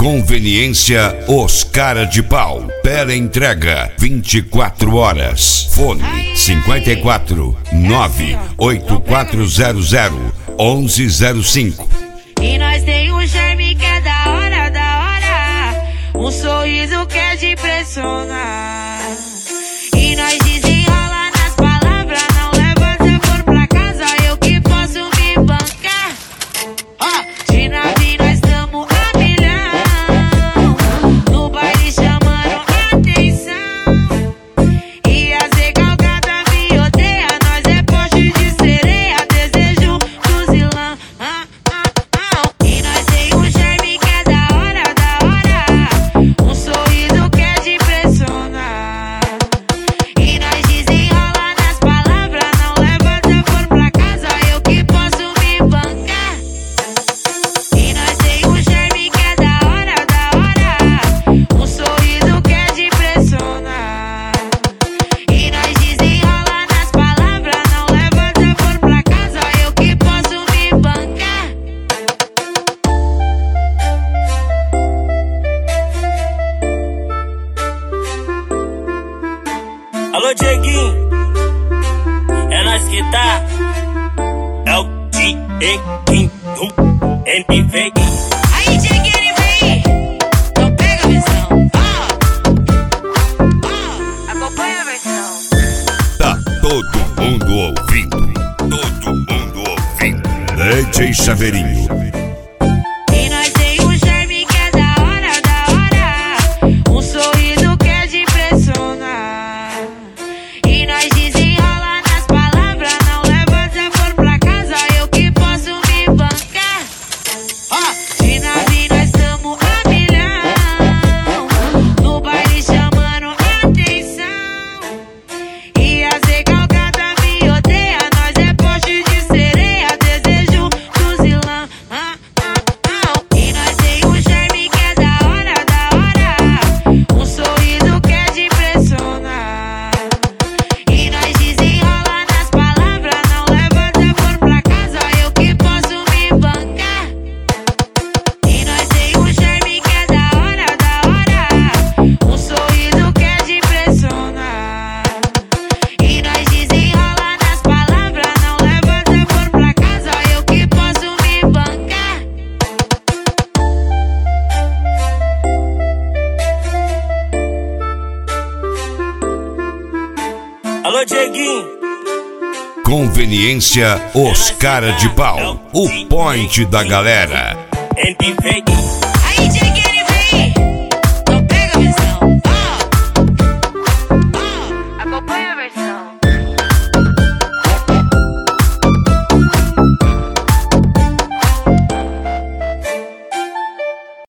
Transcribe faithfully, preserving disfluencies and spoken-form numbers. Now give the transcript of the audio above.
Conveniência Os Cara de Pau. Pera entrega vinte e quatro horas. Fone cinquenta e quatro, nove oito quatro zero zero, onze zero cinco. E nós tem um charme que é da hora, da hora. Um sorriso que é de impressionar. E nós desenrola nas palavras. Não leva desaforo pra casa, eu que posso me bancar. Ó, de nave nós tamo a milhão. No baile chamando atenção. E as recalcadas me odeia. Nós é poste de sereia. Desejo fuzilão. Ah, ah, ah. E nós tem um charme que é da hora, da hora. Um sorriso que é de impressionar. E nós desenrola nas palavras. Não leva desaforo pra casa, eu que posso me bancar. E nós tem um charme que é da hora, da hora. Um sorriso que é de impressionar. E nós desenrola nas palavras. Não leva desaforo pra casa, eu que posso me bancar. Alô, Dieguinho, é nós que tá. É o Dieguinho, N V I. Aí, Dieguinho, ele vem. Então pega a visão. Ó, ó, acompanha a versão. Tá todo mundo ouvindo. Todo mundo ouvindo. D J Chaveirinho. E nós tem um charme que é da hora, da hora. Um sorriso que é de impressionar. E nós desenrola nas palavras. Não leva desaforo pra casa, eu que posso me bancar. Ó, de nave nós tamo a milhão. No baile chamando atenção. E as recalcadas me odeia. Nós é poste de sereia. Desejo fuzilão. Ah, ah, ah. E nós tem um charme que é da hora, da hora. Um sorriso que é de impressionar. E nós desenrola nas palavras. Não leva desaforo pra casa, eu que posso me bancar. E nós tem um charme que é da hora, da hora. Um sorriso que é de impressionar. E nós desenrola nas palavras. Não leva desaforo pra casa, eu que posso me bancar. Alô, Dieguinho, Conveniência Os Cara de Pau. O point da galera. N V I. Aí, Dieguinho, ele vem. Então pega a visão. Ó, ó, acompanha a